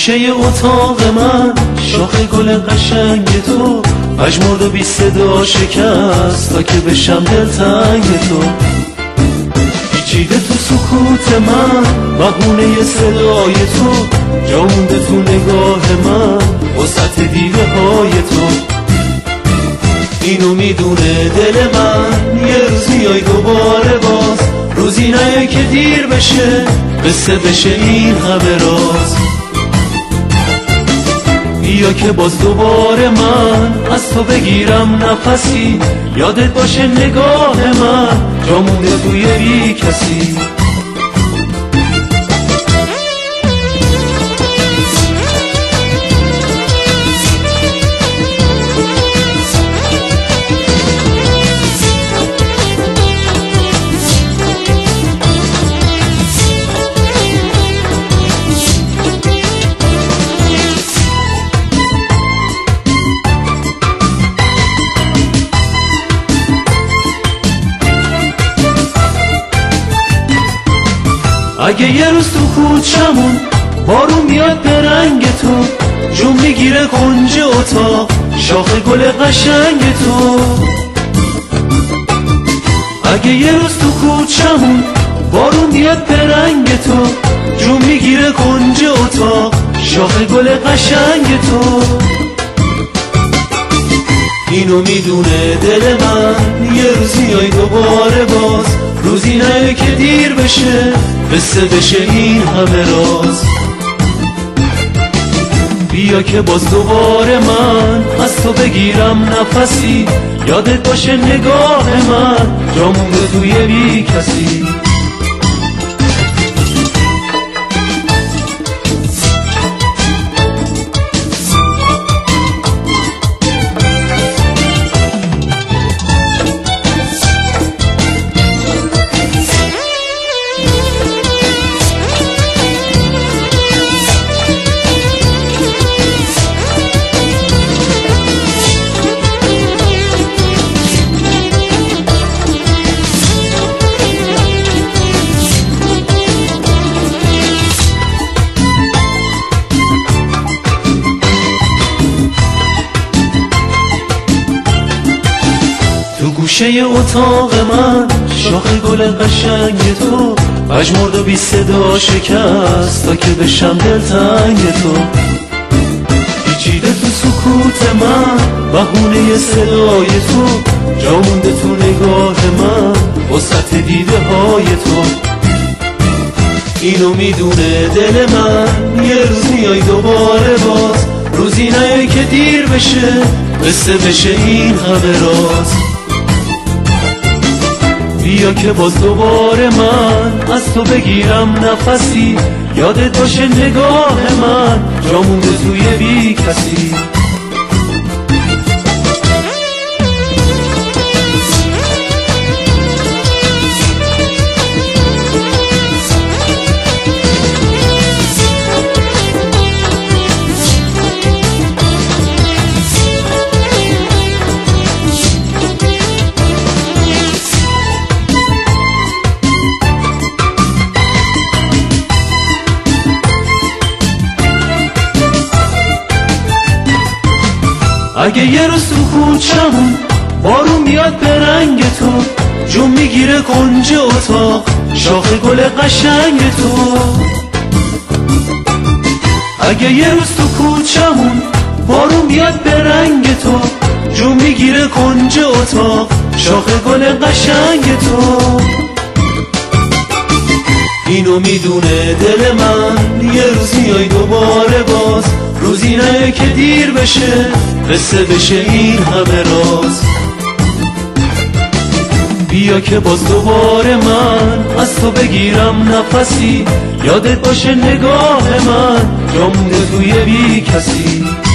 گوشه اتاق من شاخ گل قشنگ تو پژمرد و بی صدا شکست تا که بشم دلتنگ تو. پیچیده تو سکوت من بهونه صدای تو، جا مونده تو نگاه من وسط دیده های تو. اینو میدونه دل من یه روز میای دوباره باز، روزی نه که دیر بشه قصه بشه این همه راز. بیا که باز دوباره من از تو بگیرم نفسی، یادت باشه نگاه من جا مونده توی بی کسی. اگه یه روز تو کوچمون بارون میاد به رنگ تو، جون میگیره کنج اتاق شاخ گل قشنگ تو. اگه یه روز تو کوچمون بارون میاد به رنگ تو، جون میگیره کنج اتاق شاخ گل قشنگ تو. اینو میدونه دل من یه روز میای دوباره باز، روزی نه که دیر بشه قصه بشه این همه راز. بیا که باز دوباره من از تو بگیرم نفسی، یادت باشه نگاه من جا مونده توی بی کسی. تو گوشه اتاق من شاخ گل قشنگ تو پژمرد و بی صدا شکست تا که بشم دلتنگ تو. پیچیده تو سکوت من بهونه صدای تو، جا مونده تو نگاه من وسط دیده های تو. اینو میدونه دل من یه روز میای دوباره باز، روزی نه که دیر بشه قصه بشه این همه راز. بیا که باز دوباره من از تو بگیرم نفسی، یادت باشه نگاه من جا مونده توی بی کسی. اگه یه روز تو کوچمون بارون میاد به رنگ تو، جون میگیره کنج اتاق شاخ گل قشنگ تو. اگه یه روز تو کوچمون بارون میاد به رنگ تو، جون میگیره کنج اتاق شاخ گل قشنگ تو. اینو میدونه دل من یه روز میای دوباره باز، روزی نه که دیر بشه قصه بشه این همه راز. بیا که باز دوباره من از تو بگیرم نفسی، یادت باشه نگاه من جا مونده توی بی کسی.